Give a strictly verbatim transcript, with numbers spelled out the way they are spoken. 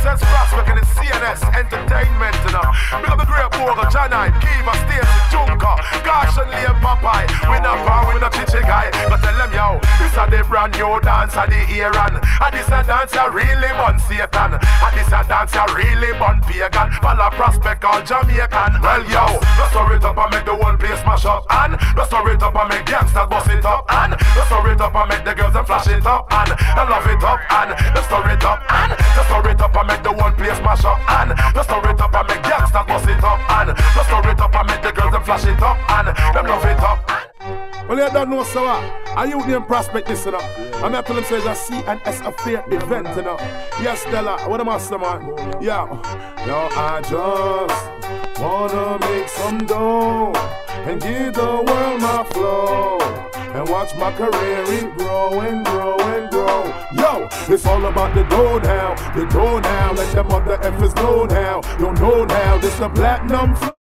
Just prospect in the C N S Entertainment, you know. Big up the Great Bogle, John Knight, Kiva, Stacey, Junker, Caution, Liam, Popeye. We not power, we not chichi guy. But tell them, yo, this a the brand new dance of the Iran. And this a dance a really bun Satan. And this a dance a really bun pagan. Follow prospect all Jamaican. Well, yo, let's throw it up and make the whole place smash up. And let's throw it up and make gangsters bust it up. And let's throw it up and make the girls and flash it up. And I love it up. And let's throw it up. And let's throw it up and make the whole place smash up. And let's throw it up and make gangsters bust it up. And let's throw it up and make the girls and flash it up. And them love it up. Well, you don't know, so uh, are you name prospect this, you know? Yeah. I'm telling them say it's a C and S affair event, you know? Yes, Stella, what am I saying, man? Yeah. Yo, I just wanna make some dough and give the world my flow and watch my career it grow and grow and grow. Yo, it's all about the dough now, the dough now. Let them other F's know now. Don't know now, this the platinum.